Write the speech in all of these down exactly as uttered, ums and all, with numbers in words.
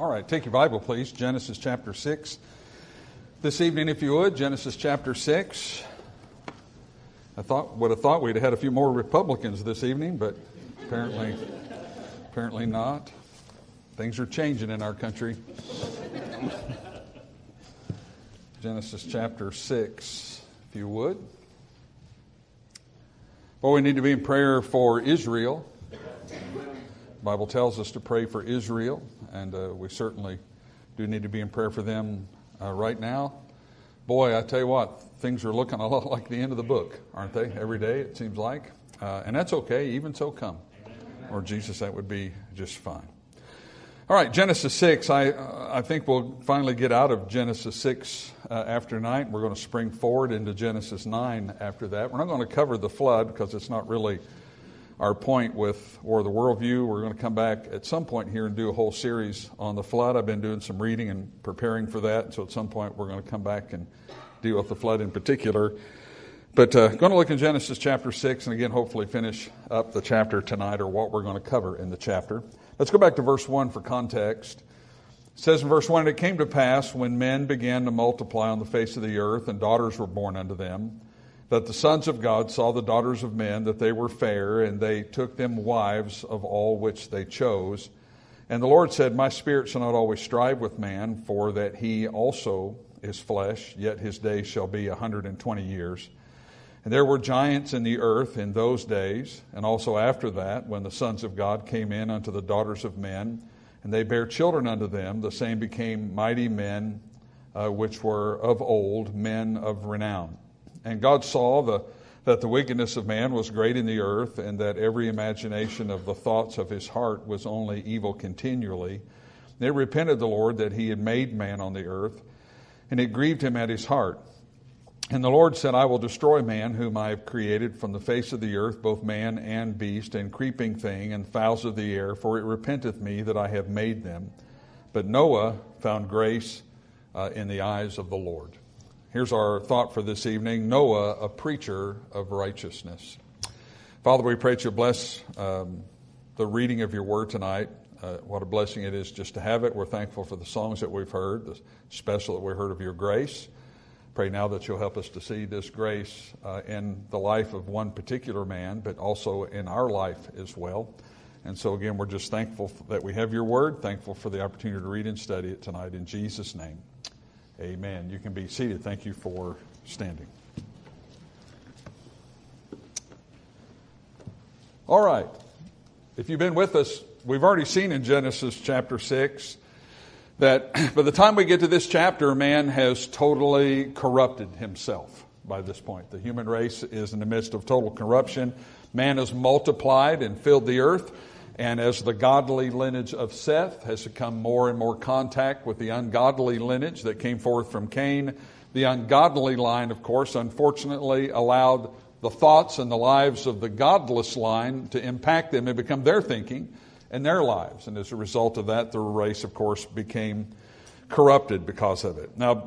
All right, take your Bible, please. Genesis chapter six. This evening, if you would, Genesis chapter six. I thought would have thought we'd have had a few more Republicans this evening, but apparently, apparently not. Things are changing in our country. Genesis chapter six, if you would. Well, we need to be in prayer for Israel. The Bible tells us to pray for Israel, and uh, we certainly do need to be in prayer for them uh, right now. Boy, I tell you what, things are looking a lot like the end of the book, aren't they? Every day, it seems like. Uh, and that's okay, even so come. Or Jesus, that would be just fine. All right, Genesis six, I uh, I think we'll finally get out of Genesis six uh, after tonight. We're going to spring forward into Genesis nine after that. We're not going to cover the flood because it's not really our point with, or the worldview. We're going to come back at some point here and do a whole series on the flood. I've been doing some reading and preparing for that, so at some point we're going to come back and deal with the flood in particular. But uh, going to look in Genesis chapter six, and again, hopefully finish up the chapter tonight, or what we're going to cover in the chapter. Let's go back to verse one for context. It says in verse one, "And it came to pass, when men began to multiply on the face of the earth, and daughters were born unto them, that the sons of God saw the daughters of men, that they were fair, and they took them wives of all which they chose. And the Lord said, My spirit shall not always strive with man, for that he also is flesh, yet his days shall be a hundred and twenty years. And there were giants in the earth in those days, and also after that, when the sons of God came in unto the daughters of men, and they bare children unto them, the same became mighty men, uh, which were of old, men of renown. And God saw the, that the wickedness of man was great in the earth, and that every imagination of the thoughts of his heart was only evil continually. And it repented the Lord that he had made man on the earth, and it grieved him at his heart. And the Lord said, I will destroy man whom I have created from the face of the earth, both man and beast, and creeping thing, and fowls of the air, for it repenteth me that I have made them. But Noah found grace uh, in the eyes of the Lord." Here's our thought for this evening: Noah, a preacher of righteousness. Father, we pray that you bless um, the reading of your word tonight. Uh, what a blessing it is just to have it. We're thankful for the songs that we've heard, the special that we heard of your grace. Pray now that you'll help us to see this grace uh, in the life of one particular man, but also in our life as well. And so again, we're just thankful that we have your word, thankful for the opportunity to read and study it tonight in Jesus' name. Amen. You can be seated. Thank you for standing. All right. If you've been with us, we've already seen in Genesis chapter six that by the time we get to this chapter, man has totally corrupted himself by this point. The human race is in the midst of total corruption. Man has multiplied and filled the earth. And as the godly lineage of Seth has become more and more contact with the ungodly lineage that came forth from Cain, the ungodly line, of course, unfortunately allowed the thoughts and the lives of the godless line to impact them and become their thinking and their lives. And as a result of that, the race, of course, became corrupted because of it. Now,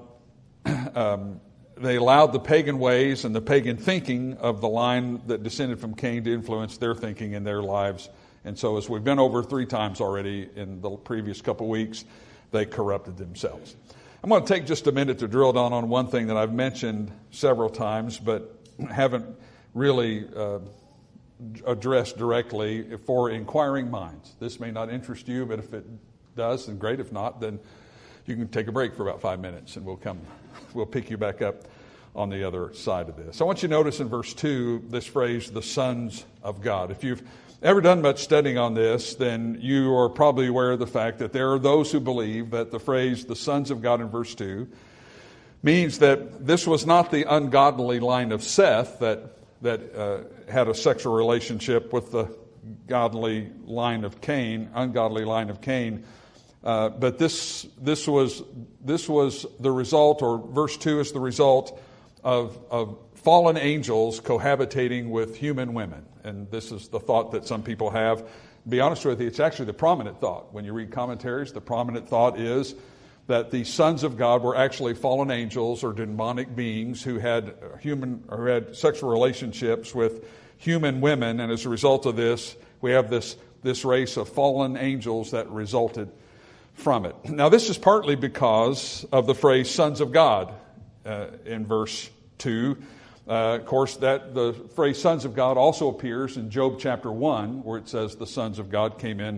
um, they allowed the pagan ways and the pagan thinking of the line that descended from Cain to influence their thinking and their lives. And so as we've been over three times already in the previous couple weeks, they corrupted themselves. I'm going to take just a minute to drill down on one thing that I've mentioned several times, but haven't really uh, addressed directly for inquiring minds. This may not interest you, but if it does, then great. If not, then you can take a break for about five minutes and we'll come, we'll pick you back up on the other side of this. I want you to notice in verse two this phrase, the sons of God. If you've ever done much studying on this, then you are probably aware of the fact that there are those who believe that the phrase, the sons of God in verse two, means that this was not the ungodly line of Seth that that uh, had a sexual relationship with the godly line of Cain, ungodly line of Cain, uh, but this this was this was the result, or verse two is the result of of fallen angels cohabitating with human women. And this is the thought that some people have. To be honest with you, it's actually the prominent thought. When you read commentaries, the prominent thought is that the sons of God were actually fallen angels or demonic beings who had human or had sexual relationships with human women, and as a result of this, we have this, this race of fallen angels that resulted from it. Now, this is partly because of the phrase sons of God uh, in verse two. Uh, of course, that the phrase sons of God also appears in Job chapter one, where it says the sons of God came in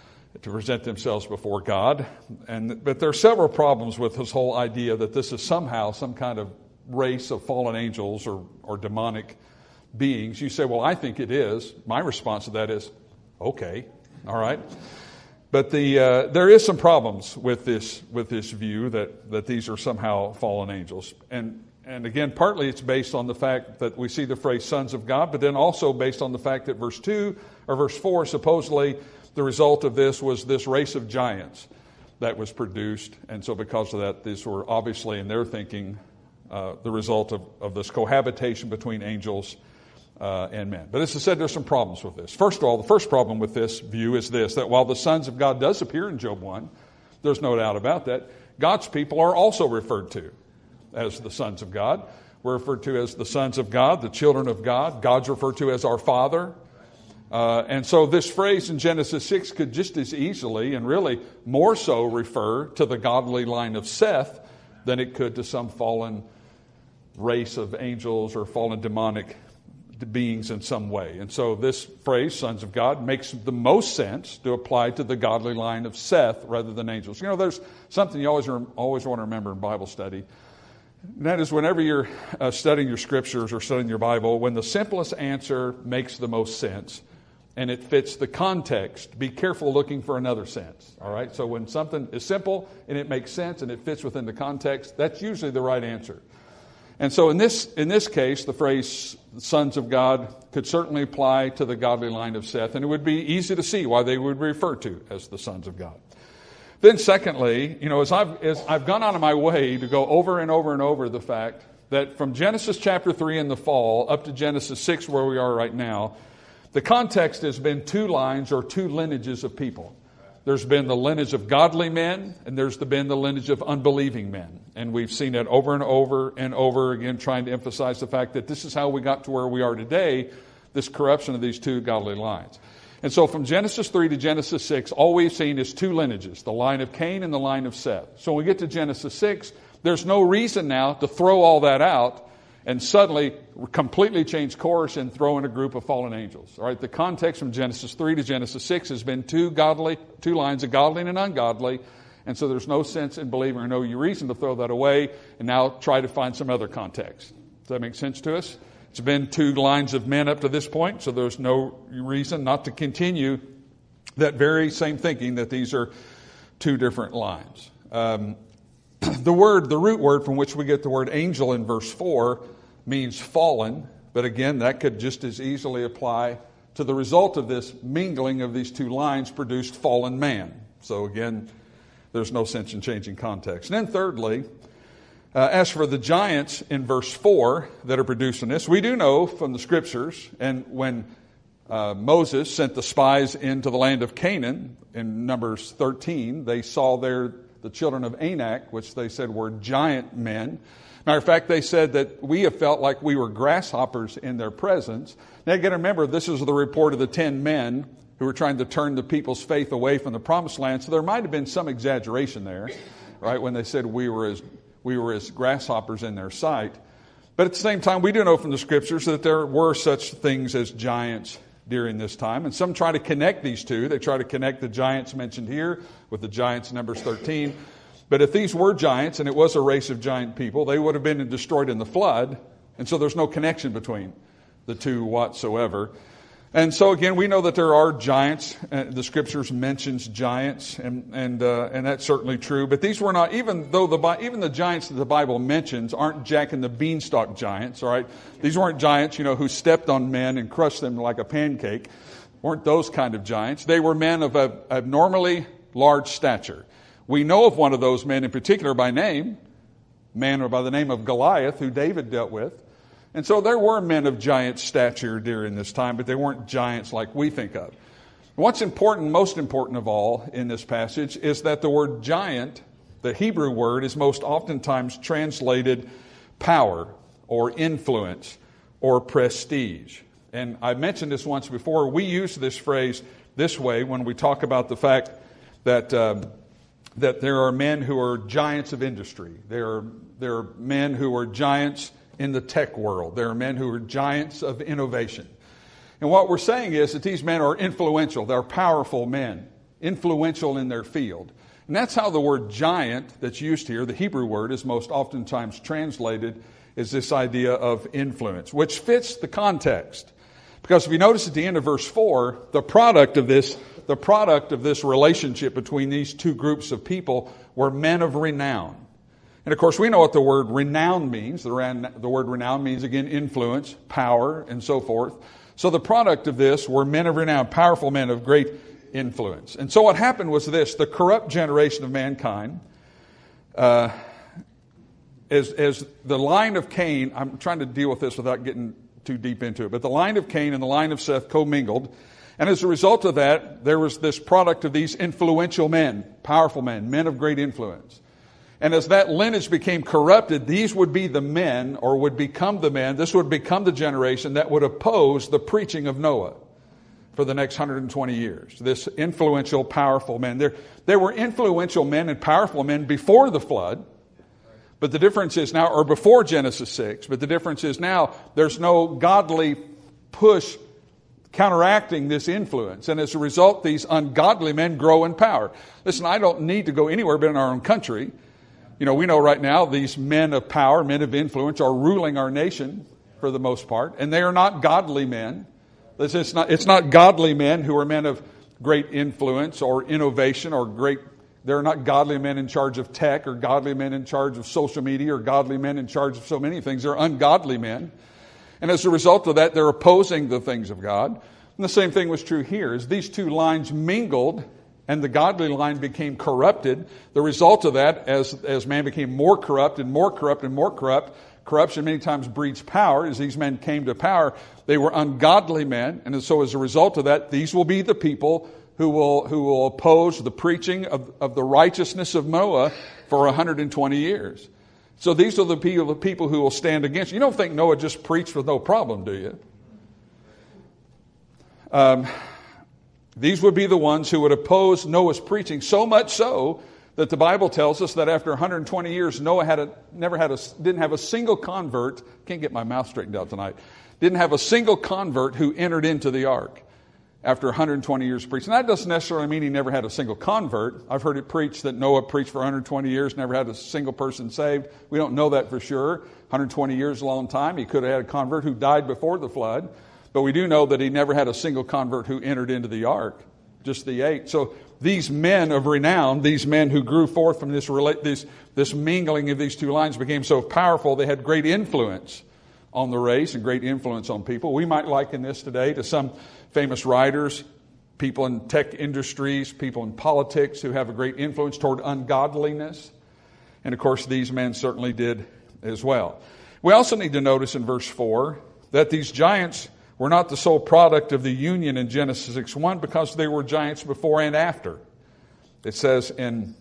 to present themselves before God. And but there are several problems with this whole idea that this is somehow some kind of race of fallen angels or, or demonic beings. You say, well, I think it is. My response to that is, okay, all right. But the uh, there is some problems with this with this view that, that these are somehow fallen angels. And and again, partly it's based on the fact that we see the phrase sons of God, but then also based on the fact that verse two or verse four, supposedly the result of this was this race of giants that was produced. And so because of that, these were obviously in their thinking uh, the result of, of this cohabitation between angels Uh, and men. But as I said, there's some problems with this. First of all, the first problem with this view is this, that while the sons of God does appear in Job one, there's no doubt about that, God's people are also referred to as the sons of God. We're referred to as the sons of God, the children of God. God's referred to as our Father. Uh, and so this phrase in Genesis six could just as easily and really more so refer to the godly line of Seth than it could to some fallen race of angels or fallen demonic beings in some way. And so this phrase, sons of God, makes the most sense to apply to the godly line of Seth rather than angels. You know, there's something you always always want to remember in Bible study. And that is whenever you're uh, studying your scriptures or studying your Bible, when the simplest answer makes the most sense and it fits the context, be careful looking for another sense. All right? So when something is simple and it makes sense and it fits within the context, that's usually the right answer. And so in this in this case, the phrase sons of God could certainly apply to the godly line of Seth, and it would be easy to see why they would be referred to as the sons of God. Then secondly, you know, as I've, as I've gone out of my way to go over and over and over the fact that from Genesis chapter three in the fall up to Genesis six where we are right now, the context has been two lines or two lineages of people. There's been the lineage of godly men, and there's been the lineage of unbelieving men. And we've seen it over and over and over again, trying to emphasize the fact that this is how we got to where we are today, this corruption of these two godly lines. And so from Genesis three to Genesis six, all we've seen is two lineages, the line of Cain and the line of Seth. So when we get to Genesis six, there's no reason now to throw all that out and suddenly completely change course and throw in a group of fallen angels. All right, the context from Genesis three to Genesis six has been two godly, two lines of godly and ungodly, and so there's no sense in believing or no reason to throw that away and now try to find some other context. Does that make sense to us? It's been two lines of men up to this point, so there's no reason not to continue that very same thinking that these are two different lines. Um, the word, the root word from which we get the word angel in verse four means fallen, but again, that could just as easily apply to the result of this mingling of these two lines produced fallen man. So again, there's no sense in changing context. And then thirdly, uh, as for the giants in verse four that are produced in this, we do know from the scriptures, and when uh, Moses sent the spies into the land of Canaan in Numbers thirteen, they saw there the children of Anak, which they said were giant men. Matter of fact, they said that we have felt like we were grasshoppers in their presence. Now you got to remember, this is the report of the ten men who were trying to turn the people's faith away from the promised land. So there might have been some exaggeration there, right, when they said we were as we were as grasshoppers in their sight. But at the same time, we do know from the scriptures that there were such things as giants during this time. And some try to connect these two. They try to connect the giants mentioned here with the giants in Numbers thirteen. But if these were giants, and it was a race of giant people, they would have been destroyed in the flood. And so there's no connection between the two whatsoever. And so again, we know that there are giants. The scriptures mentions giants, and and uh, and that's certainly true. But these were not, even though the even the giants that the Bible mentions aren't Jack and the Beanstalk giants. All right, these weren't giants, you know, who stepped on men and crushed them like a pancake. Weren't those kind of giants? They were men of a abnormally large stature. We know of one of those men in particular by name, a man by the name of Goliath, who David dealt with. And so there were men of giant stature during this time, but they weren't giants like we think of. What's important, most important of all in this passage, is that the word giant, the Hebrew word, is most oftentimes translated power or influence or prestige. And I mentioned this once before. We use this phrase this way when we talk about the fact that um, that there are men who are giants of industry. There are, there are men who are giants in the tech world. There are men who are giants of innovation. And what we're saying is that these men are influential. They're powerful men, influential in their field. And that's how the word giant that's used here, the Hebrew word, is most oftentimes translated as this idea of influence, which fits the context. Because if you notice at the end of verse four, the product of this, the product of this relationship between these two groups of people were men of renown. And of course, we know what the word renown means. The, ran, the word renown means, again, influence, power, and so forth. So the product of this were men of renown, powerful men of great influence. And so what happened was this: the corrupt generation of mankind, uh, as, as the line of Cain, I'm trying to deal with this without getting too deep into it, but the line of Cain and the line of Seth commingled. And as a result of that, there was this product of these influential men, powerful men, men of great influence. And as that lineage became corrupted, these would be the men, or would become the men, this would become the generation that would oppose the preaching of Noah for the next one hundred twenty years. This influential, powerful men. There, there were influential men and powerful men before the flood, but the difference is now, or before Genesis six, but the difference is now there's no godly push counteracting this influence. And as a result, these ungodly men grow in power. Listen, I don't need to go anywhere but in our own country. You know, we know right now these men of power, men of influence, are ruling our nation for the most part, and they are not godly men. It's not, it's not godly men who are men of great influence or innovation or great, they're not godly men in charge of tech or godly men in charge of social media or godly men in charge of so many things. They're ungodly men. And as a result of that, they're opposing the things of God. And the same thing was true here. As these two lines mingled and the godly line became corrupted, the result of that, as, as man became more corrupt and more corrupt and more corrupt, corruption many times breeds power. As these men came to power, they were ungodly men. And so as a result of that, these will be the people who will who will oppose the preaching of, of the righteousness of Noah for one hundred twenty years. So these are the people, the people who will stand against. You don't think Noah just preached with no problem, do you? Um, these would be the ones who would oppose Noah's preaching, so much so that the Bible tells us that after one hundred twenty years, Noah had a, never had a, didn't have a single convert. Can't get my mouth straightened out tonight. Didn't have a single convert who entered into the ark after one hundred twenty years of preaching. That doesn't necessarily mean he never had a single convert. I've heard it preached that Noah preached for one hundred twenty years, never had a single person saved. We don't know that for sure. one hundred twenty years is a long time. He could have had a convert who died before the flood. But we do know that he never had a single convert who entered into the ark, just the eight. So these men of renown, these men who grew forth from this, this, this mingling of these two lines became so powerful, they had great influence on the race and great influence on people. We might liken this today to some famous writers, people in tech industries, people in politics who have a great influence toward ungodliness. And of course, these men certainly did as well. We also need to notice in verse four that these giants were not the sole product of the union in Genesis six one, because they were giants before and after. It says in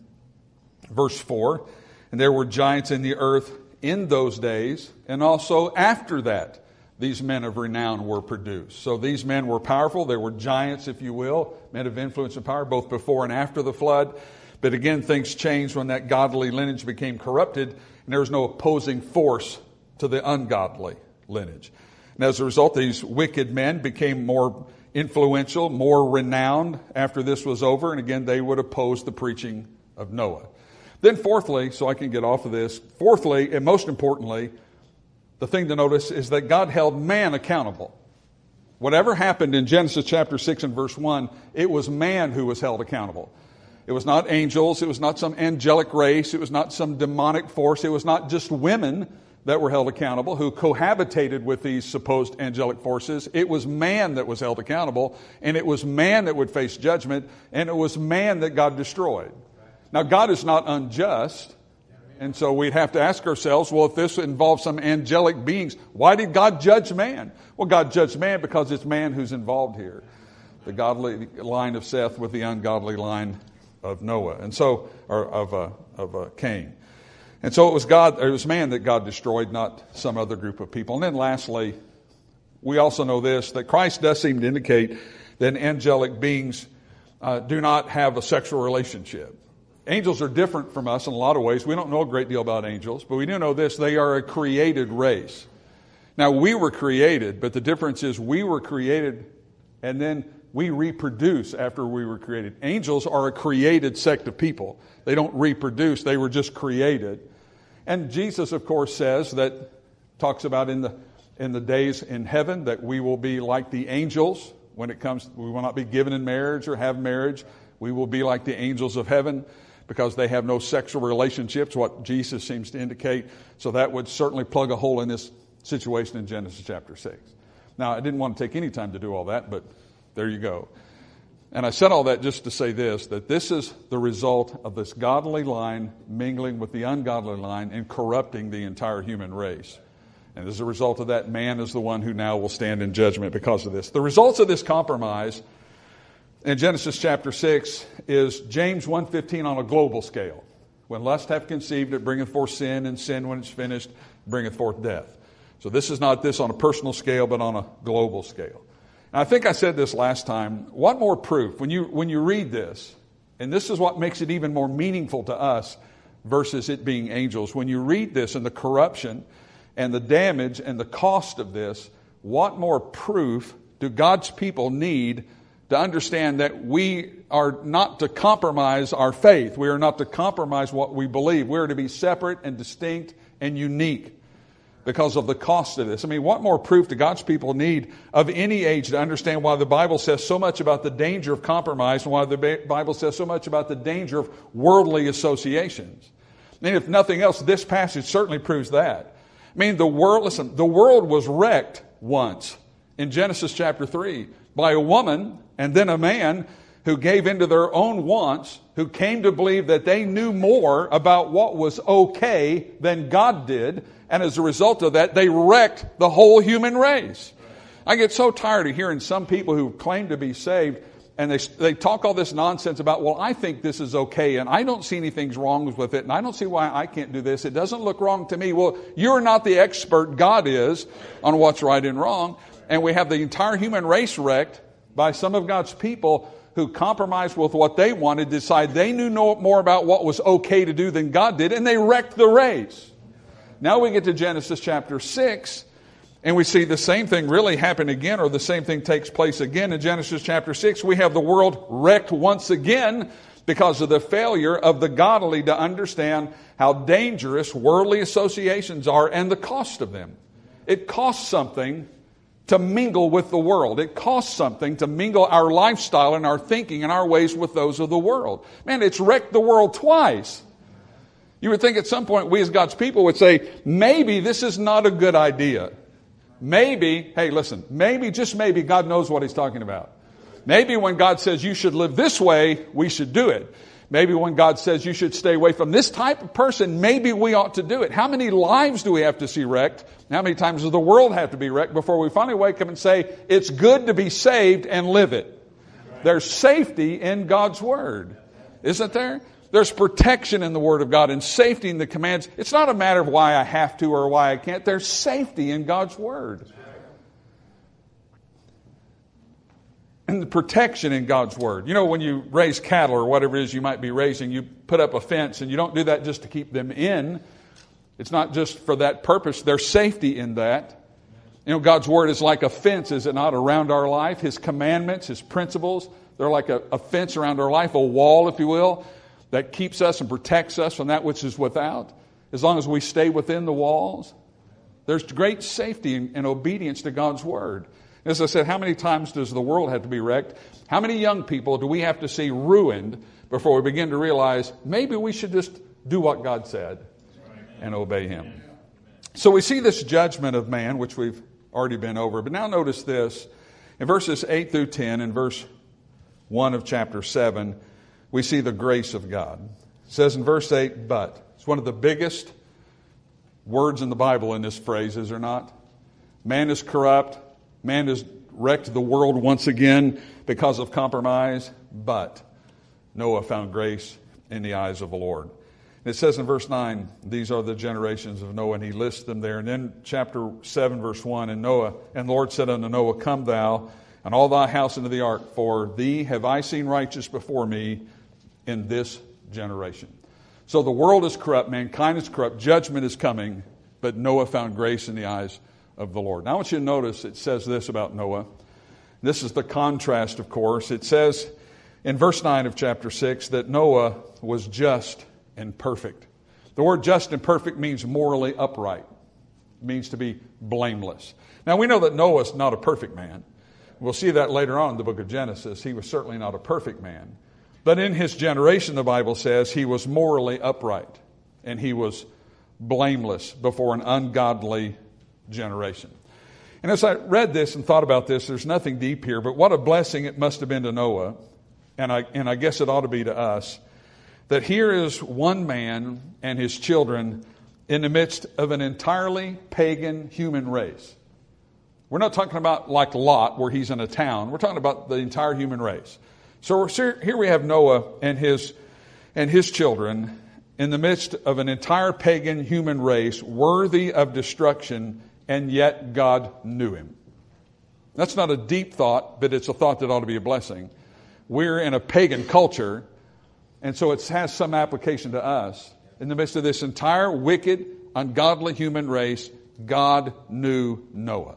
verse four, and there were giants in the earth in those days, and also after that, these men of renown were produced. So these men were powerful. They were giants, if you will, men of influence and power, both before and after the flood. But again, things changed when that godly lineage became corrupted, and there was no opposing force to the ungodly lineage. And as a result, these wicked men became more influential, more renowned after this was over. And again, they would oppose the preaching of Noah. Then fourthly, so I can get off of this, fourthly, and most importantly, the thing to notice is that God held man accountable. Whatever happened in Genesis chapter six and verse one, it was man who was held accountable. It was not angels. It was not some angelic race. It was not some demonic force. It was not just women that were held accountable, who cohabitated with these supposed angelic forces. It was man that was held accountable, and it was man that would face judgment, and it was man that God destroyed. Now, God is not unjust, and so we'd have to ask ourselves, well, if this involves some angelic beings, why did God judge man? Well, God judged man because it's man who's involved here. The godly line of Seth with the ungodly line of Noah, and so, or of, uh, of uh, Cain. And so it was God, it was man that God destroyed, not some other group of people. And then lastly, we also know this, that Christ does seem to indicate that angelic beings uh, do not have a sexual relationship. Angels are different from us in a lot of ways. We don't know a great deal about angels, but we do know this: they are a created race. Now, we were created, but the difference is we were created and then we reproduce after we were created. Angels are a created sect of people. They don't reproduce. They were just created. And Jesus, of course, says that, talks about in the in the days in heaven, that we will be like the angels when it comes, we will not be given in marriage or have marriage. We will be like the angels of heaven because they have no sexual relationships, what Jesus seems to indicate. So that would certainly plug a hole in this situation in Genesis chapter six. Now, I didn't want to take any time to do all that, but there you go. And I said all that just to say this, that this is the result of this godly line mingling with the ungodly line and corrupting the entire human race. And as a result of that, man is the one who now will stand in judgment because of this. The results of this compromise in Genesis chapter six is James one fifteen on a global scale. When lust hath conceived, it bringeth forth sin, and sin, when it's finished, bringeth forth death. So this is not this on a personal scale, but on a global scale. And I think I said this last time. What more proof? When you, when you read this, and this is what makes it even more meaningful to us versus it being angels. When you read this and the corruption and the damage and the cost of this, what more proof do God's people need to understand that we are not to compromise our faith? We are not to compromise what we believe. We are to be separate and distinct and unique because of the cost of this. I mean, what more proof do God's people need of any age to understand why the Bible says so much about the danger of compromise and why the Bible says so much about the danger of worldly associations? I mean, if nothing else, this passage certainly proves that. I mean, the world, listen, the world was wrecked once in Genesis chapter three by a woman and then a man who gave into their own wants, who came to believe that they knew more about what was okay than God did. And as a result of that, they wrecked the whole human race. I get so tired of hearing some people who claim to be saved, and they they talk all this nonsense about, well, I think this is okay, and I don't see anything wrong with it, and I don't see why I can't do this. It doesn't look wrong to me. Well, you're not the expert. God is on what's right and wrong. And we have the entire human race wrecked by some of God's people who compromised with what they wanted, decide they knew no more about what was okay to do than God did, and they wrecked the race. Now we get to Genesis chapter six, and we see the same thing really happen again, or the same thing takes place again in Genesis chapter six. We have the world wrecked once again because of the failure of the godly to understand how dangerous worldly associations are and the cost of them. It costs something to mingle with the world. It costs something to mingle our lifestyle and our thinking and our ways with those of the world. Man, it's wrecked the world twice. You would think at some point we as God's people would say, maybe this is not a good idea. Maybe, hey, listen, maybe, just maybe, God knows what He's talking about. Maybe when God says you should live this way, we should do it. Maybe when God says you should stay away from this type of person, maybe we ought to do it. How many lives do we have to see wrecked? How many times does the world have to be wrecked before we finally wake up and say, it's good to be saved and live it? There's safety in God's Word, isn't there? There's protection in the Word of God and safety in the commands. It's not a matter of why I have to or why I can't. There's safety in God's Word. And the protection in God's Word. You know, when you raise cattle or whatever it is you might be raising, you put up a fence, and you don't do that just to keep them in. It's not just for that purpose. There's safety in that. You know, God's Word is like a fence, is it not, around our life? His commandments, His principles, they're like a, a fence around our life, a wall, if you will, that keeps us and protects us from that which is without. As long as we stay within the walls, there's great safety and, and obedience to God's Word. As I said, how many times does the world have to be wrecked? How many young people do we have to see ruined before we begin to realize maybe we should just do what God said and obey Him? So we see this judgment of man, which we've already been over. But now notice this. In verses eight through ten, in verse one of chapter seven, we see the grace of God. It says in verse eight, but. It's one of the biggest words in the Bible in this phrase, is there not? Man is corrupt. Man has wrecked the world once again because of compromise, but Noah found grace in the eyes of the Lord. And it says in verse nine, these are the generations of Noah, and he lists them there. And then chapter seven, verse one, and Noah, and the Lord said unto Noah, come thou and all thy house into the ark, for thee have I seen righteous before me in this generation. So the world is corrupt, mankind is corrupt, judgment is coming, but Noah found grace in the eyes of the Lord. Now I want you to notice it says this about Noah. This is the contrast, of course. It says in verse nine of chapter six that Noah was just and perfect. The word just and perfect means morally upright. It means to be blameless. Now we know that Noah's not a perfect man. We'll see that later on in the book of Genesis. He was certainly not a perfect man. But in his generation, the Bible says, he was morally upright and he was blameless before an ungodly generation. And as I read this and thought about this, there's nothing deep here, but what a blessing it must have been to Noah, and I, and I guess it ought to be to us, that here is one man and his children in the midst of an entirely pagan human race. We're not talking about like Lot, where he's in a town. We're talking about the entire human race. So we're, here we have Noah and his and his children in the midst of an entire pagan human race worthy of destruction, and yet God knew him. That's not a deep thought, but it's a thought that ought to be a blessing. We're in a pagan culture, and so it has some application to us. In the midst of this entire wicked, ungodly human race, God knew Noah.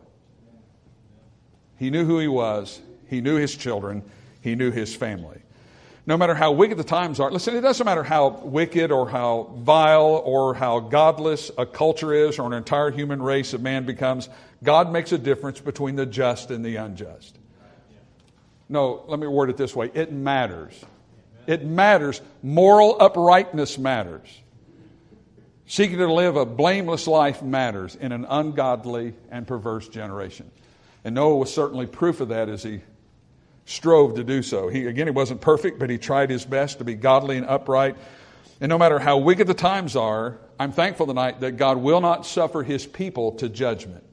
He knew who he was. He knew his children. He knew his family. No matter how wicked the times are, listen, it doesn't matter how wicked or how vile or how godless a culture is or an entire human race of man becomes, God makes a difference between the just and the unjust. No, let me word it this way. It matters. It matters. Moral uprightness matters. Seeking to live a blameless life matters in an ungodly and perverse generation. And Noah was certainly proof of that as he strove to do so. He, again, he wasn't perfect, but he tried his best to be godly and upright. And no matter how wicked the times are, I'm thankful tonight that God will not suffer his people to judgment.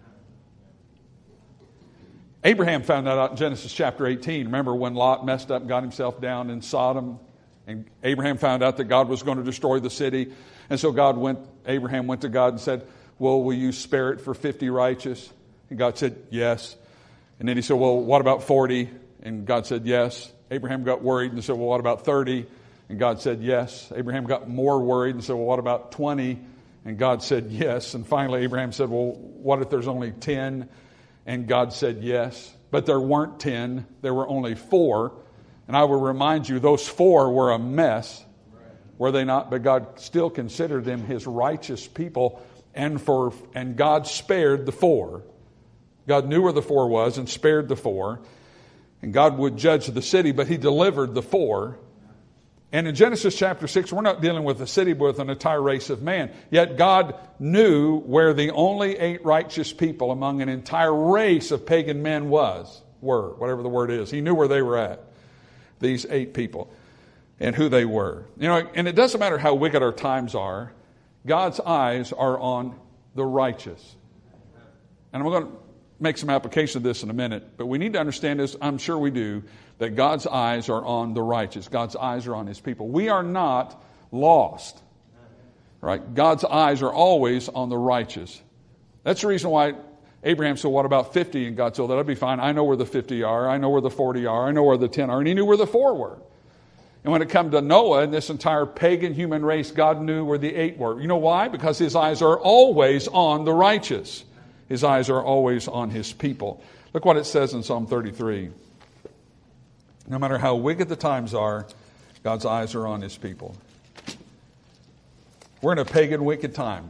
Abraham found that out in Genesis chapter eighteen. Remember when Lot messed up, got himself down in Sodom, and Abraham found out that God was going to destroy the city. And so God went, Abraham went to God and said, well, will you spare it for fifty righteous? And God said, yes. And then he said, well, what about forty? And God said, yes. Abraham got worried and said, well, what about thirty? And God said, yes. Abraham got more worried and said, well, what about twenty? And God said, yes. And finally, Abraham said, well, what if there's only ten? And God said, yes. But there weren't ten. There were only four. And I will remind you, those four were a mess. Were they not? But God still considered them his righteous people. And for and God spared the four. God knew where the four was and spared the four. And God would judge the city, but he delivered the four. And in Genesis chapter six, we're not dealing with a city, but with an entire race of man. Yet God knew where the only eight righteous people among an entire race of pagan men was, were, whatever the word is. He knew where they were at, these eight people, and who they were. You know, and it doesn't matter how wicked our times are, God's eyes are on the righteous. And I'm going to make some application of this in a minute, but we need to understand this, I'm sure we do, that God's eyes are on the righteous. God's eyes are on his people. We are not lost, right? God's eyes are always on the righteous. That's the reason why Abraham said, what about fifty? And God said, that'll be fine. I know where the fifty are. I know where the forty are. I know where the ten are. And he knew where the four were. And when it come to Noah and this entire pagan human race, God knew where the eight were. You know why? Because his eyes are always on the righteous. His eyes are always on his people. Look what it says in Psalm thirty-three. No matter how wicked the times are, God's eyes are on his people. We're in a pagan, wicked time.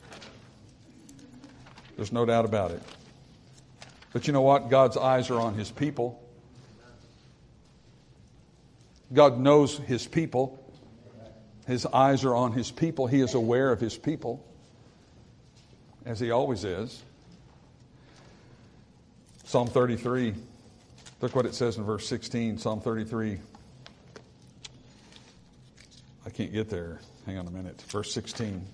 There's no doubt about it. But you know what? God's eyes are on his people. God knows his people. His eyes are on his people. He is aware of his people, as he always is. Psalm thirty-three. Look what it says in verse sixteen. Psalm thirty-three. I can't get there. Hang on a minute. Verse sixteen.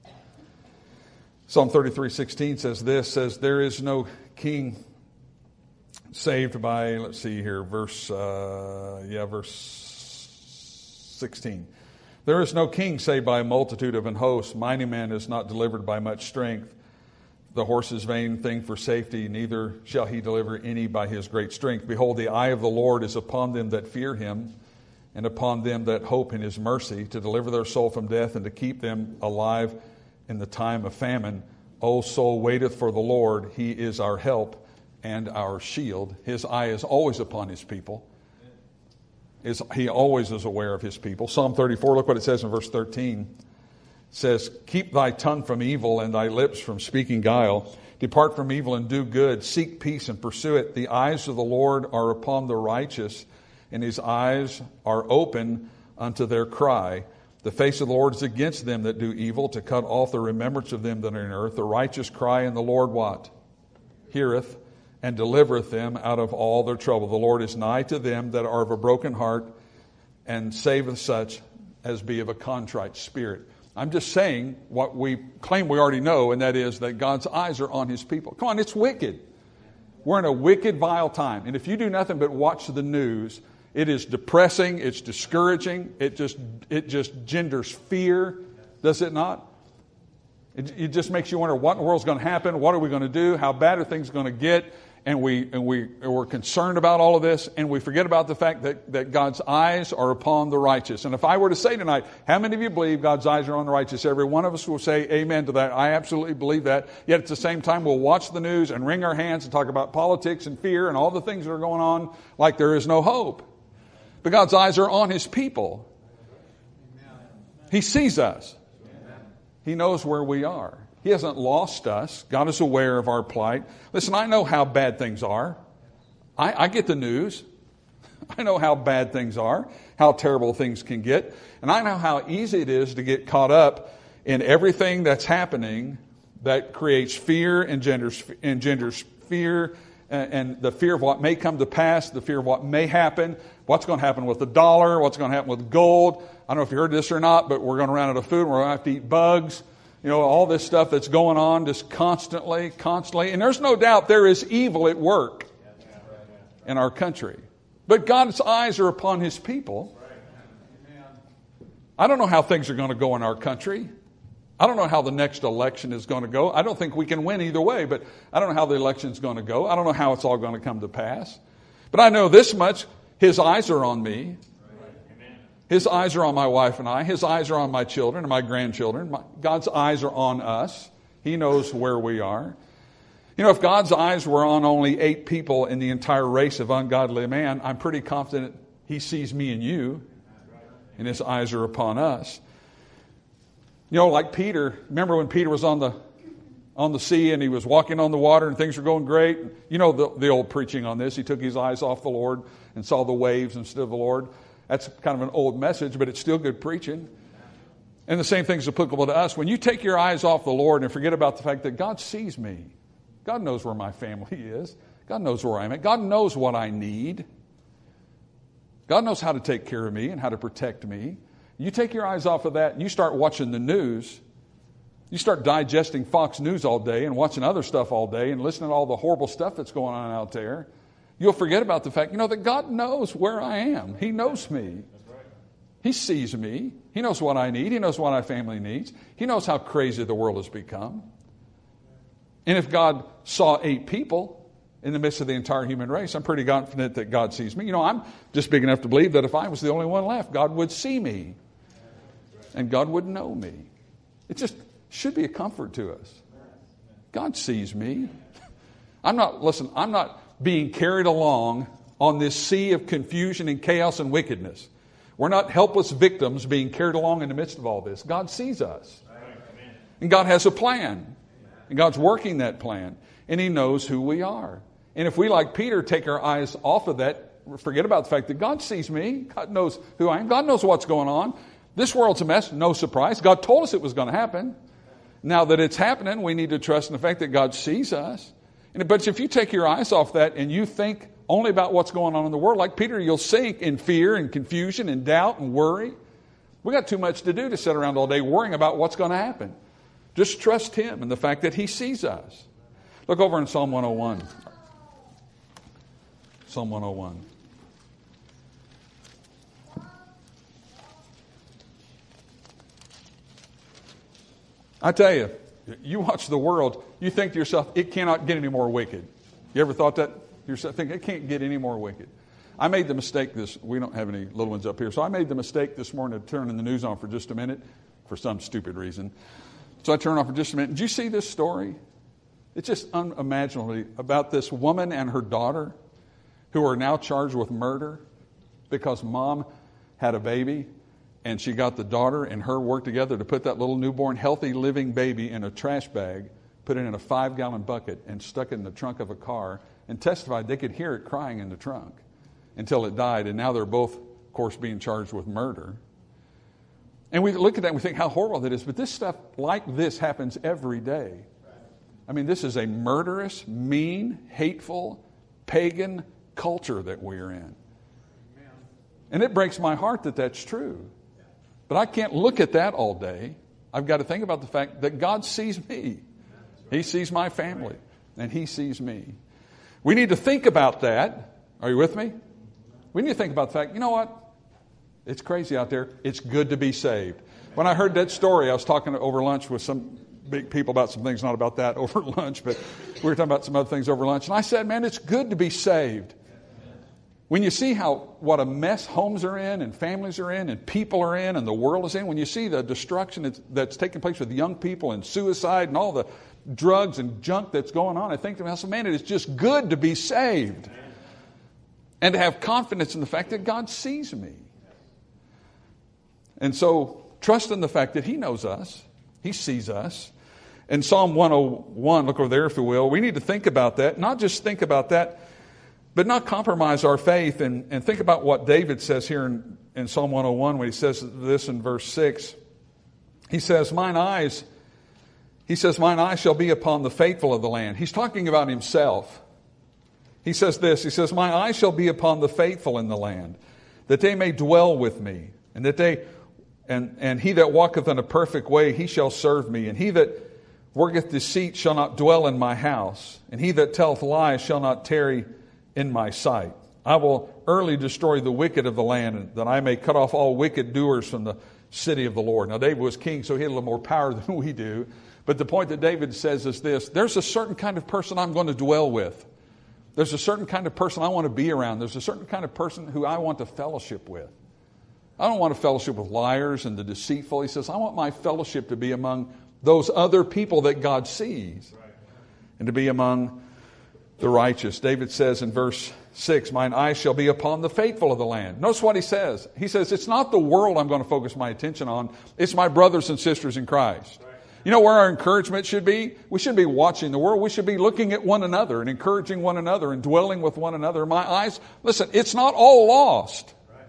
Psalm thirty-three sixteen says this, says, there is no king saved by, let's see here, verse, uh, yeah, verse sixteen. There is no king saved by a multitude of an host. Mighty man is not delivered by much strength. The horse is vain thing for safety, neither shall he deliver any by his great strength. Behold, the eye of the Lord is upon them that fear him, and upon them that hope in his mercy, to deliver their soul from death and to keep them alive in the time of famine. O soul waiteth for the Lord. He is our help and our shield. His eye is always upon his people. Is, he always is aware of his people. Psalm thirty-four, look what it says in verse thirteen. It says, keep thy tongue from evil and thy lips from speaking guile. Depart from evil and do good. Seek peace and pursue it. The eyes of the Lord are upon the righteous, and his eyes are open unto their cry. The face of the Lord is against them that do evil, to cut off the remembrance of them that are in earth. The righteous cry, and the Lord what? Heareth, and delivereth them out of all their trouble. The Lord is nigh to them that are of a broken heart, and saveth such as be of a contrite spirit. I'm just saying what we claim we already know, and that is that God's eyes are on his people. Come on, it's wicked. We're in a wicked, vile time. And if you do nothing but watch the news, it is depressing, it's discouraging, it just it just genders fear, does it not? It, it just makes you wonder what in the world is going to happen, what are we going to do, how bad are things going to get? And, we, and we, we're concerned about all of this, and we forget about the fact that, that God's eyes are upon the righteous. And if I were to say tonight, how many of you believe God's eyes are on the righteous? Every one of us will say amen to that. I absolutely believe that. Yet at the same time, we'll watch the news and wring our hands and talk about politics and fear and all the things that are going on like there is no hope. But God's eyes are on his people. He sees us. He knows where we are. He hasn't lost us. God is aware of our plight. Listen, I know how bad things are. I, I get the news. I know how bad things are, how terrible things can get. And I know how easy it is to get caught up in everything that's happening that creates fear, engenders, engenders fear, and, and the fear of what may come to pass, the fear of what may happen, what's going to happen with the dollar, what's going to happen with gold. I don't know if you heard this or not, but we're going to run out of food and we're going to have to eat bugs. You know, all this stuff that's going on just constantly, constantly. And there's no doubt there is evil at work in our country. But God's eyes are upon his people. I don't know how things are going to go in our country. I don't know how the next election is going to go. I don't think we can win either way, but I don't know how the election is going to go. I don't know how it's all going to come to pass. But I know this much, his eyes are on me. His eyes are on my wife and I. His eyes are on my children and my grandchildren. My, God's eyes are on us. He knows where we are. You know, if God's eyes were on only eight people in the entire race of ungodly man, I'm pretty confident he sees me and you, and his eyes are upon us. You know, like Peter, remember when Peter was on the on the sea and he was walking on the water and things were going great? You know the, the old preaching on this. He took his eyes off the Lord and saw the waves instead of the Lord. That's kind of an old message, but it's still good preaching. And the same thing is applicable to us. When you take your eyes off the Lord and forget about the fact that God sees me, God knows where my family is, God knows where I'm at, God knows what I need, God knows how to take care of me and how to protect me. You take your eyes off of that and you start watching the news, you start digesting Fox News all day and watching other stuff all day and listening to all the horrible stuff that's going on out there. You'll forget about the fact, you know, that God knows where I am. He knows me. He sees me. He knows what I need. He knows what my family needs. He knows how crazy the world has become. And if God saw eight people in the midst of the entire human race, I'm pretty confident that God sees me. You know, I'm just big enough to believe that if I was the only one left, God would see me. And God would know me. It just should be a comfort to us. God sees me. I'm not, listen, I'm not being carried along on this sea of confusion and chaos and wickedness. We're not helpless victims being carried along in the midst of all this. God sees us. And God has a plan. And God's working that plan. And he knows who we are. And if we, like Peter, take our eyes off of that, forget about the fact that God sees me, God knows who I am, God knows what's going on. This world's a mess, no surprise. God told us it was going to happen. Now that it's happening, we need to trust in the fact that God sees us. But if you take your eyes off that and you think only about what's going on in the world, like Peter, you'll sink in fear and confusion and doubt and worry. We got too much to do to sit around all day worrying about what's going to happen. Just trust him and the fact that he sees us. Look over in Psalm one oh one. Psalm one oh one. I tell you, you watch the world, you think to yourself, it cannot get any more wicked. You ever thought that yourself? Think it can't get any more wicked. I made the mistake this, we don't have any little ones up here, so I made the mistake this morning of turning the news on for just a minute for some stupid reason. So I turned on for just a minute. Did you see this story? It's just unimaginable about this woman and her daughter who are now charged with murder because mom had a baby and she got the daughter and her work together to put that little newborn, healthy, living baby in a trash bag, put it in a five-gallon bucket, and stuck it in the trunk of a car, and testified they could hear it crying in the trunk until it died. And now they're both, of course, being charged with murder. And we look at that and we think how horrible that is. But this stuff like this happens every day. I mean, this is a murderous, mean, hateful, pagan culture that we're in. And it breaks my heart that that's true. But I can't look at that all day. I've got to think about the fact that God sees me. He sees my family. And He sees me. We need to think about that. Are you with me? We need to think about the fact, you know what? It's crazy out there. It's good to be saved. When I heard that story, I was talking over lunch with some big people about some things, not about that over lunch, but we were talking about some other things over lunch. And I said, man, it's good to be saved. When you see how what a mess homes are in and families are in and people are in and the world is in, when you see the destruction that's, that's taking place with young people and suicide and all the drugs and junk that's going on, I think to myself, man, it is just good to be saved and to have confidence in the fact that God sees me. And so trust in the fact that He knows us. He sees us. In Psalm one oh one, look over there if you will, we need to think about that. Not just think about that, but not compromise our faith, and, and think about what David says here in, in Psalm one oh one when he says this in verse six. He says, mine eyes, he says, mine eyes shall be upon the faithful of the land. He's talking about himself. He says this, he says, my eyes shall be upon the faithful in the land, that they may dwell with me, and that they, and, and he that walketh in a perfect way, he shall serve me, and he that worketh deceit shall not dwell in my house, and he that telleth lies shall not tarry in my sight. I will early destroy the wicked of the land, that I may cut off all wicked doers from the city of the Lord. Now, David was king, so he had a little more power than we do. But the point that David says is this: there's a certain kind of person I'm going to dwell with. There's a certain kind of person I want to be around. There's a certain kind of person who I want to fellowship with. I don't want to fellowship with liars and the deceitful. He says, I want my fellowship to be among those other people that God sees, and to be among the righteous. David says in verse six, mine eyes shall be upon the faithful of the land. Notice what he says. He says, it's not the world I'm going to focus my attention on. It's my brothers and sisters in Christ. Right. You know where our encouragement should be? We should be watching the world. We should be looking at one another and encouraging one another and dwelling with one another. My eyes, listen, it's not all lost.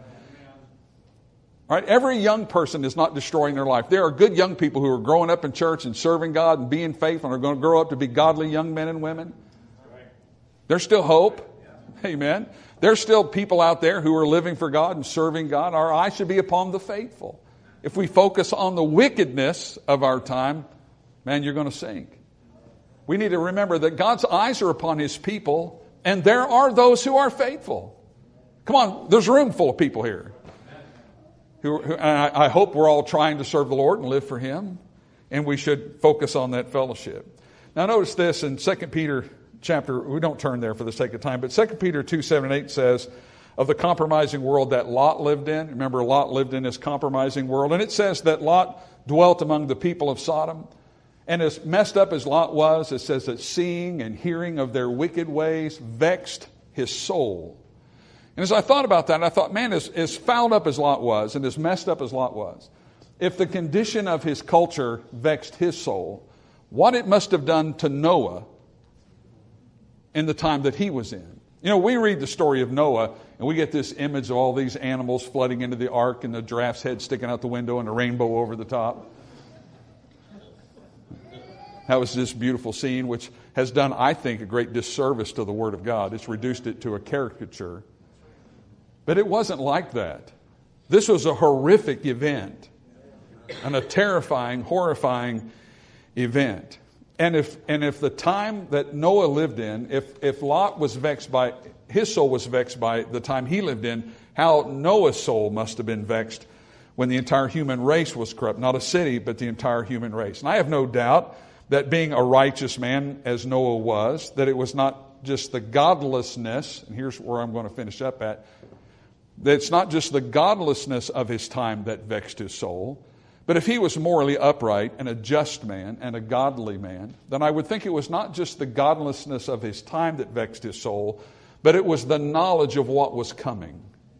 Right? Every young person is not destroying their life. There are good young people who are growing up in church and serving God and being faithful and are going to grow up to be godly young men and women. There's still hope. Amen. There's still people out there who are living for God and serving God. Our eyes should be upon the faithful. If we focus on the wickedness of our time, man, you're going to sink. We need to remember that God's eyes are upon His people, and there are those who are faithful. Come on, there's a room full of people here. Who, who, and I, I hope we're all trying to serve the Lord and live for Him, and we should focus on that fellowship. Now notice this in Second Peter chapter, we don't turn there for the sake of time, but Second Peter two, seven, and eight says of the compromising world that Lot lived in. Remember, Lot lived in this compromising world. And it says that Lot dwelt among the people of Sodom. And as messed up as Lot was, it says that seeing and hearing of their wicked ways vexed his soul. And as I thought about that, I thought, man, as, as fouled up as Lot was and as messed up as Lot was, if the condition of his culture vexed his soul, what it must have done to Noah in the time that he was in. You know, we read the story of Noah, and we get this image of all these animals flooding into the ark and the giraffe's head sticking out the window and a rainbow over the top. That was this beautiful scene, which has done, I think, a great disservice to the Word of God. It's reduced it to a caricature. But it wasn't like that. This was a horrific event, and a terrifying, horrifying event. And if and if the time that Noah lived in, if, if Lot was vexed by, his soul was vexed by the time he lived in, how Noah's soul must have been vexed when the entire human race was corrupt. Not a city, but the entire human race. And I have no doubt that being a righteous man, as Noah was, that it was not just the godlessness, and here's where I'm going to finish up at, that it's not just the godlessness of his time that vexed his soul, but if he was morally upright and a just man and a godly man, then I would think it was not just the godlessness of his time that vexed his soul, but it was the knowledge of what was coming.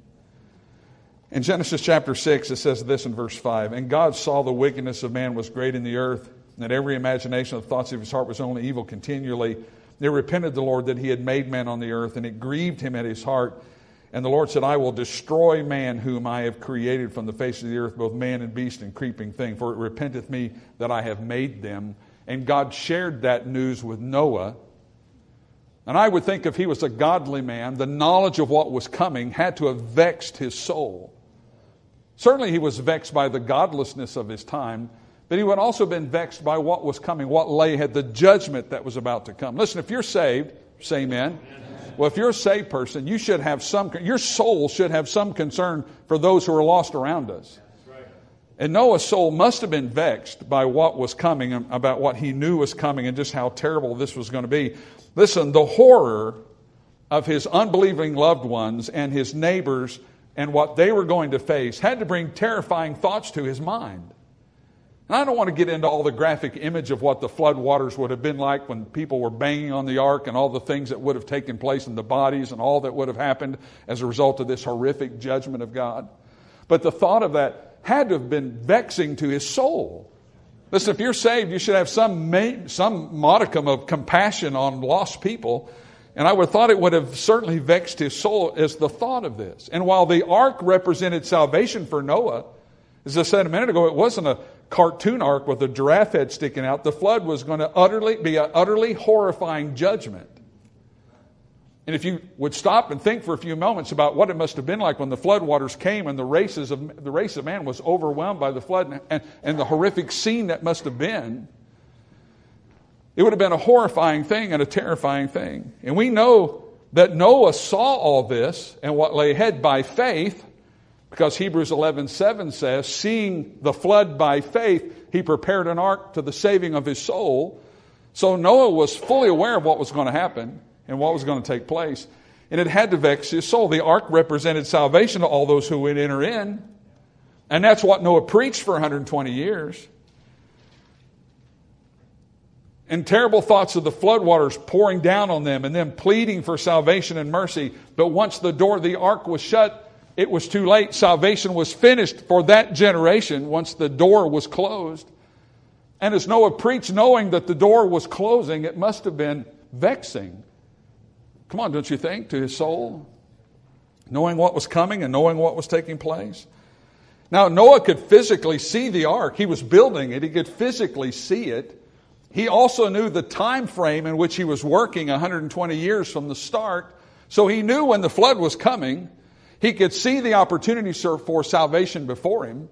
In Genesis chapter six, it says this in verse five, "And God saw the wickedness of man was great in the earth, and that every imagination of the thoughts of his heart was only evil continually. They repented the Lord that he had made man on the earth, and it grieved him at his heart. And the Lord said, I will destroy man whom I have created from the face of the earth, both man and beast and creeping thing, for it repenteth me that I have made them." And God shared that news with Noah. And I would think if he was a godly man, the knowledge of what was coming had to have vexed his soul. Certainly he was vexed by the godlessness of his time, but he would also have been vexed by what was coming, what lay ahead, the judgment that was about to come. Listen, if you're saved, say amen. Amen. Well, if you're a saved person, you should have some, your soul should have some concern for those who are lost around us. That's right. And Noah's soul must have been vexed by what was coming, about what he knew was coming and just how terrible this was going to be. Listen, the horror of his unbelieving loved ones and his neighbors and what they were going to face had to bring terrifying thoughts to his mind. And I don't want to get into all the graphic image of what the flood waters would have been like when people were banging on the ark and all the things that would have taken place in the bodies and all that would have happened as a result of this horrific judgment of God. But the thought of that had to have been vexing to his soul. Listen, if you're saved, you should have some ma- some modicum of compassion on lost people. And I would have thought it would have certainly vexed his soul as the thought of this. And while the ark represented salvation for Noah, as I said a minute ago, it wasn't a cartoon ark with a giraffe head sticking out. The flood was going to utterly be an utterly horrifying judgment. And if you would stop and think for a few moments about what it must have been like when the flood waters came and the races of the race of man was overwhelmed by the flood and, and, and the horrific scene that must have been, it would have been a horrifying thing and a terrifying thing. And we know that Noah saw all this and what lay ahead by faith, because Hebrews eleven seven says, seeing the flood by faith, he prepared an ark to the saving of his soul. So Noah was fully aware of what was going to happen and what was going to take place. And it had to vex his soul. The ark represented salvation to all those who would enter in. And that's what Noah preached for one hundred twenty years. And terrible thoughts of the floodwaters pouring down on them and them pleading for salvation and mercy. But once the door of the ark was shut, it was too late. Salvation was finished for that generation once the door was closed. And as Noah preached, knowing that the door was closing, it must have been vexing. Come on, don't you think, to his soul? Knowing what was coming and knowing what was taking place. Now, Noah could physically see the ark. He was building it. He could physically see it. He also knew the time frame in which he was working, one hundred twenty years from the start. So he knew when the flood was coming. He could see the opportunity for salvation before him.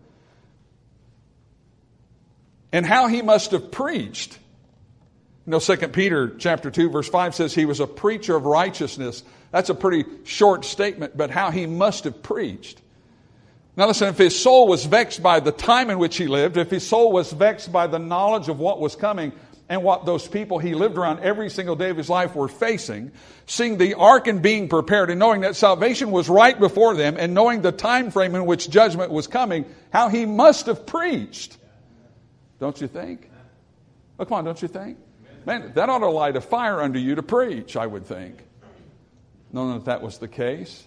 And how he must have preached. You know, Second Peter chapter two, verse five says he was a preacher of righteousness. That's a pretty short statement, but how he must have preached. Now listen, if his soul was vexed by the time in which he lived, if his soul was vexed by the knowledge of what was coming and what those people he lived around every single day of his life were facing, seeing the ark and being prepared and knowing that salvation was right before them and knowing the time frame in which judgment was coming, how he must have preached. Don't you think? Oh, come on, don't you think? Man, that ought to light a fire under you to preach, I would think. Knowing that that was the case.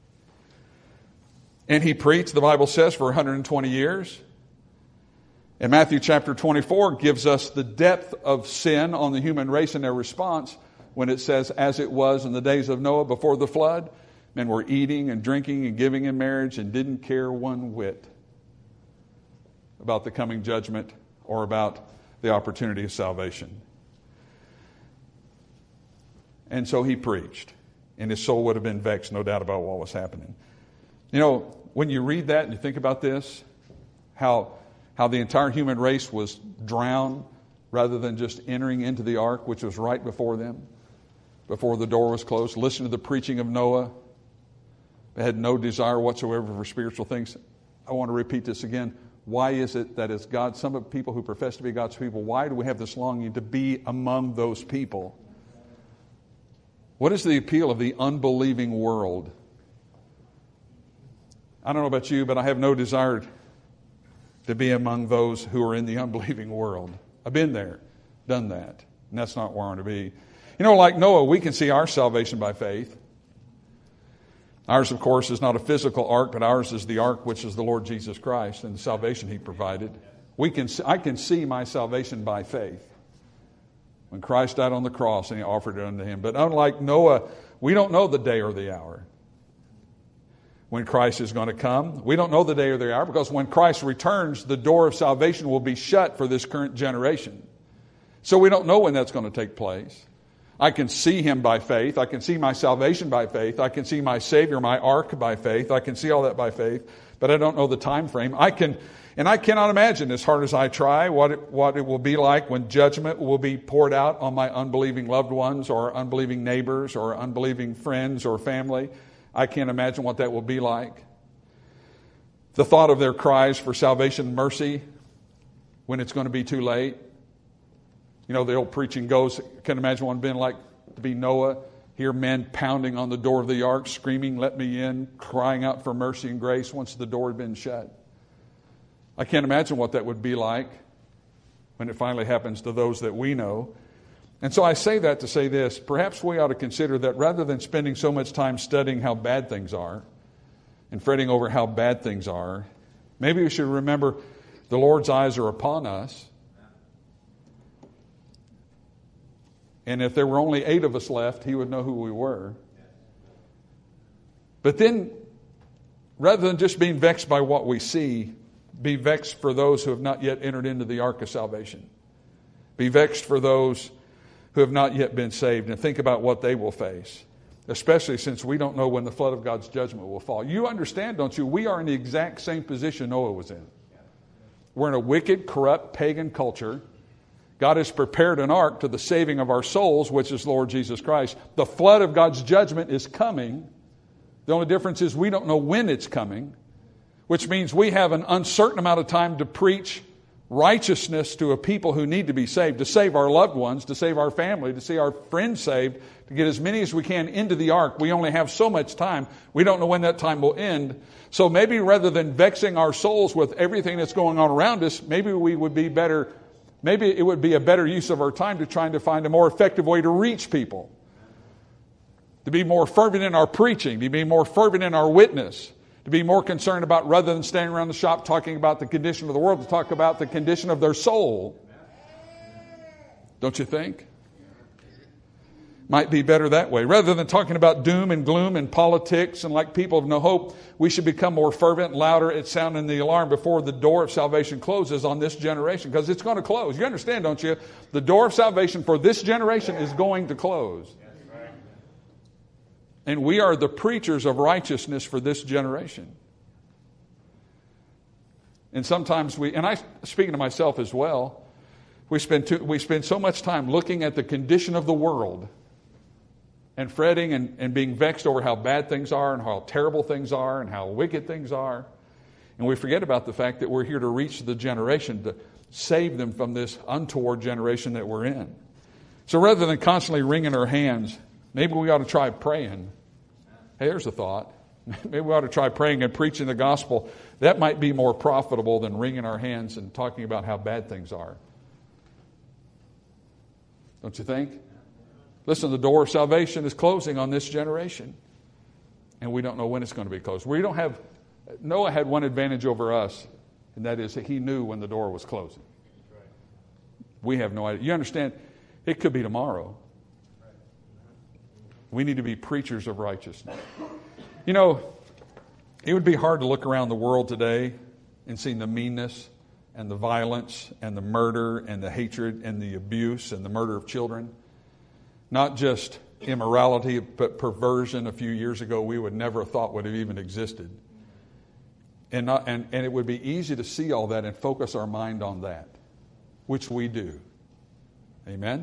And he preached, the Bible says, for one hundred twenty years. And Matthew chapter twenty-four gives us the depth of sin on the human race and their response when it says, as it was in the days of Noah before the flood, men were eating and drinking and giving in marriage and didn't care one whit about the coming judgment or about the opportunity of salvation. And so he preached, and his soul would have been vexed, no doubt about what was happening. You know, when you read that and you think about this, how how the entire human race was drowned rather than just entering into the ark, which was right before them, before the door was closed. Listen to the preaching of Noah. They had no desire whatsoever for spiritual things. I want to repeat this again. Why is it that as God, some of the people who profess to be God's people, why do we have this longing to be among those people? What is the appeal of the unbelieving world? I don't know about you, but I have no desire to be among those who are in the unbelieving world. I've been there, done that, and that's not where I want to be. You know, like Noah, we can see our salvation by faith. Ours, of course, is not a physical ark, but ours is the ark which is the Lord Jesus Christ and the salvation He provided. We can, I can see my salvation by faith. When Christ died on the cross and He offered it unto Him. But unlike Noah, we don't know the day or the hour when Christ is going to come. We don't know the day or the hour because when Christ returns, the door of salvation will be shut for this current generation. So we don't know when that's going to take place. I can see Him by faith. I can see my salvation by faith. I can see my Savior, my ark by faith. I can see all that by faith, but I don't know the time frame. I can, and I cannot imagine, as hard as I try, what it, what it will be like when judgment will be poured out on my unbelieving loved ones or unbelieving neighbors or unbelieving friends or family. I can't imagine what that will be like. The thought of their cries for salvation and mercy when it's going to be too late. You know, the old preaching goes, I can imagine what it would have been like to be Noah, hear men pounding on the door of the ark, screaming, "Let me in," crying out for mercy and grace once the door had been shut. I can't imagine what that would be like when it finally happens to those that we know. And so I say that to say this, perhaps we ought to consider that rather than spending so much time studying how bad things are and fretting over how bad things are, maybe we should remember the Lord's eyes are upon us. And if there were only eight of us left, He would know who we were. But then, rather than just being vexed by what we see, be vexed for those who have not yet entered into the ark of salvation. Be vexed for those who have not yet been saved, and think about what they will face, especially since we don't know when the flood of God's judgment will fall. You understand, don't you? We are in the exact same position Noah was in. We're in a wicked, corrupt, pagan culture. God has prepared an ark to the saving of our souls, which is Lord Jesus Christ. The flood of God's judgment is coming. The only difference is we don't know when it's coming, which means we have an uncertain amount of time to preach righteousness to a people who need to be saved, to save our loved ones, to save our family, to see our friends saved, to get as many as we can into the ark. We only have so much time. We don't know when that time will end. So maybe rather than vexing our souls with everything that's going on around us, maybe we would be better, maybe it would be a better use of our time to trying to find a more effective way to reach people, to be more fervent in our preaching, to be more fervent in our witness, to be more concerned about, rather than standing around the shop talking about the condition of the world, to talk about the condition of their soul. Don't you think? Might be better that way. Rather than talking about doom and gloom and politics and like people of no hope, we should become more fervent, louder at sounding the alarm before the door of salvation closes on this generation, because it's going to close. You understand, don't you? The door of salvation for this generation is going to close. And we are the preachers of righteousness for this generation. And sometimes we, and I, speaking to myself as well, we spend too, we spend so much time looking at the condition of the world and fretting and, and being vexed over how bad things are and how terrible things are and how wicked things are. And we forget about the fact that we're here to reach the generation, to save them from this untoward generation that we're in. So rather than constantly wringing our hands, maybe we ought to try praying. Hey, there's a thought. Maybe we ought to try praying and preaching the gospel. That might be more profitable than wringing our hands and talking about how bad things are. Don't you think? Listen, the door of salvation is closing on this generation. And we don't know when it's going to be closed. We don't have, Noah had one advantage over us, and that is that he knew when the door was closing. We have no idea. You understand? It could be tomorrow. We need to be preachers of righteousness. You know, it would be hard to look around the world today and see the meanness and the violence and the murder and the hatred and the abuse and the murder of children. Not just immorality, but perversion a few years ago we would never have thought would have even existed. And, not, and, and it would be easy to see all that and focus our mind on that, which we do. Amen?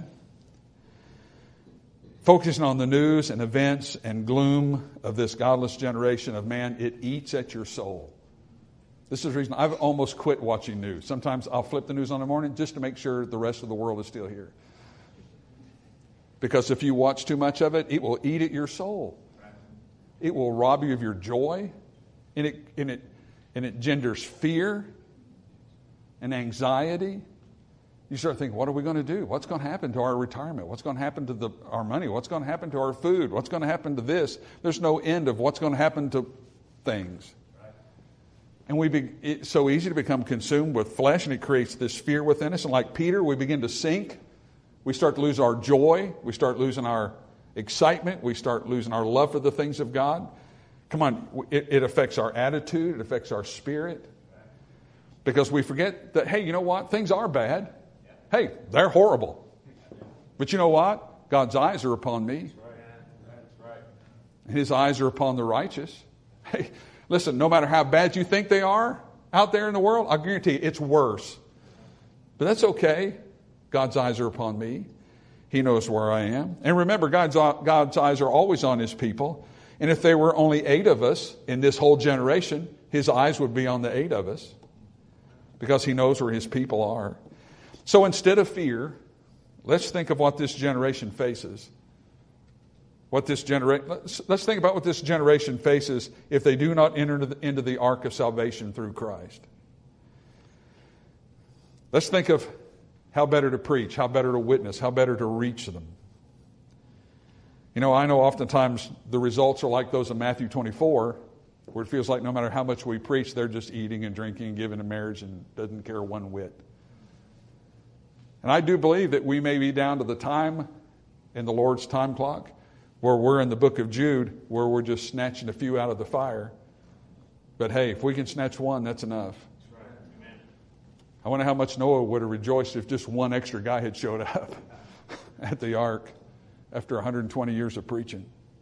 Focusing on the news and events and gloom of this godless generation of man, it eats at your soul. This is the reason I've almost quit watching news. Sometimes I'll flip the news on the morning just to make sure the rest of the world is still here. Because if you watch too much of it, it will eat at your soul. It will rob you of your joy. And it, and it, and it genders fear and anxiety. You start thinking, what are we going to do? What's going to happen to our retirement? What's going to happen to the, our money? What's going to happen to our food? What's going to happen to this? There's no end of what's going to happen to things. And we be, it's so easy to become consumed with flesh, and it creates this fear within us. And like Peter, we begin to sink. We start to lose our joy. We start losing our excitement. We start losing our love for the things of God. Come on, it, it affects our attitude. It affects our spirit. Because we forget that, hey, you know what? Things are bad. Hey, they're horrible. But you know what? God's eyes are upon me. And His eyes are upon the righteous. Hey, listen, no matter how bad you think they are out there in the world, I guarantee you it's worse. But that's okay. God's eyes are upon me. He knows where I am. And remember, God's, God's eyes are always on His people. And if there were only eight of us in this whole generation, His eyes would be on the eight of us. Because He knows where His people are. So instead of fear, let's think of what this generation faces. What this genera- let's, let's think about what this generation faces if they do not enter into the, into the ark of salvation through Christ. Let's think of how better to preach, how better to witness, how better to reach them. You know, I know oftentimes the results are like those of Matthew twenty-four, where it feels like no matter how much we preach, they're just eating and drinking and giving in marriage and doesn't care one whit. And I do believe that we may be down to the time in the Lord's time clock where we're in the book of Jude, where we're just snatching a few out of the fire. But hey, if we can snatch one, that's enough. That's right. Amen. I wonder how much Noah would have rejoiced if just one extra guy had showed up at the ark after one hundred twenty years of preaching.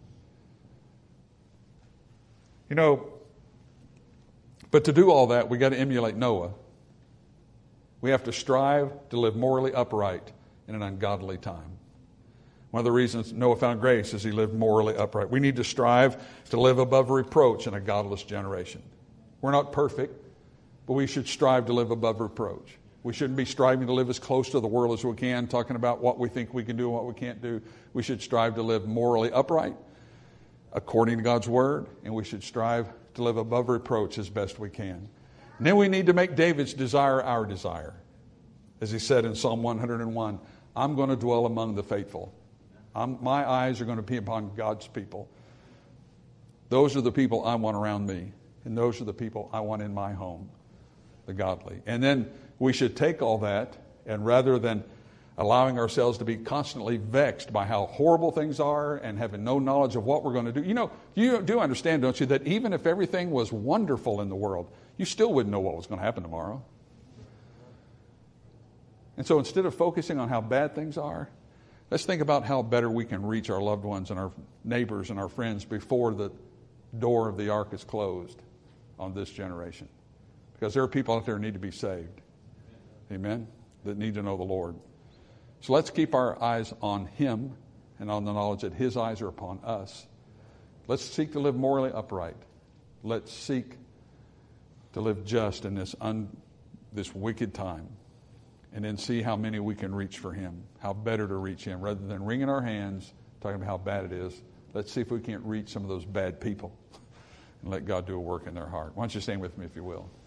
You know, but to do all that, we got to emulate Noah. We have to strive to live morally upright in an ungodly time. One of the reasons Noah found grace is he lived morally upright. We need to strive to live above reproach in a godless generation. We're not perfect, but we should strive to live above reproach. We shouldn't be striving to live as close to the world as we can, talking about what we think we can do and what we can't do. We should strive to live morally upright according to God's word, and we should strive to live above reproach as best we can. And then we need to make David's desire our desire. As he said in Psalm one hundred one, I'm going to dwell among the faithful. I'm, my eyes are going to be upon God's people. Those are the people I want around me. And those are the people I want in my home, the godly. And then we should take all that, and rather than allowing ourselves to be constantly vexed by how horrible things are and having no knowledge of what we're going to do. You know, you do understand, don't you, that even if everything was wonderful in the world, you still wouldn't know what was going to happen tomorrow. And so instead of focusing on how bad things are, let's think about how better we can reach our loved ones and our neighbors and our friends before the door of the ark is closed on this generation. Because there are people out there who need to be saved. Amen? That need to know the Lord. So let's keep our eyes on Him and on the knowledge that His eyes are upon us. Let's seek to live morally upright. Let's seek to live just in this un, this wicked time. And then see how many we can reach for Him. How better to reach Him. Rather than wringing our hands, talking about how bad it is, let's see if we can't reach some of those bad people. And let God do a work in their heart. Why don't you stand with me if you will.